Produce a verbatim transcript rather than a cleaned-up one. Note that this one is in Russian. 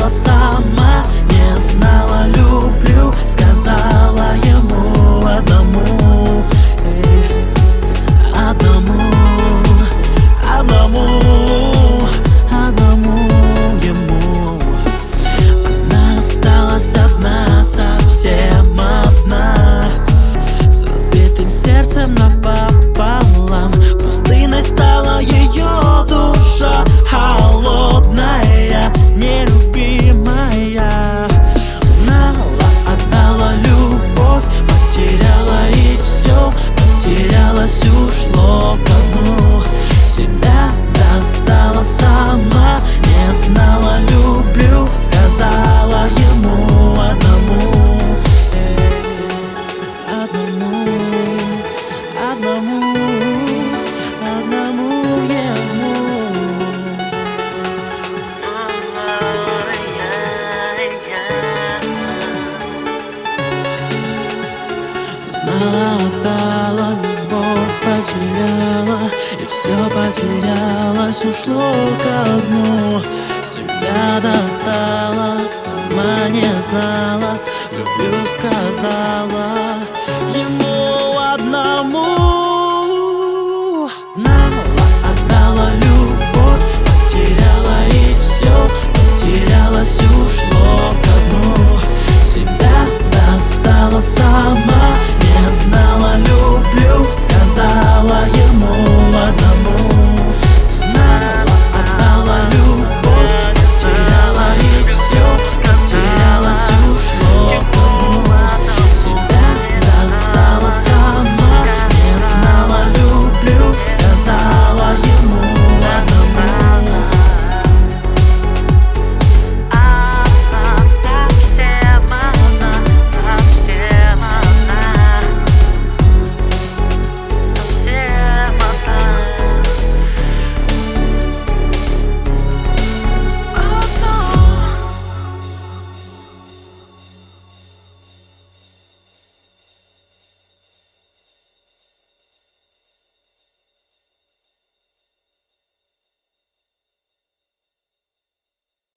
достала сама, не знала люблю, сказала ему одному, эй, одному, одному, одному ему. Она осталась одна, совсем одна, с разбитым сердцем напополам. Пустынной стала ее душа, холодная, нелюбимая. Знала, отдала любовь, потеряла и все, потерялась, ушло ко дну. Себя достала сама, не знала люблю, сказала ему одному, эй, одному, одному, одному ему. Знала, отдала, любовь потеряла, и все потерялось, ушло ко дну. Себя достала, сама не знала, люблю, сказала ему одному.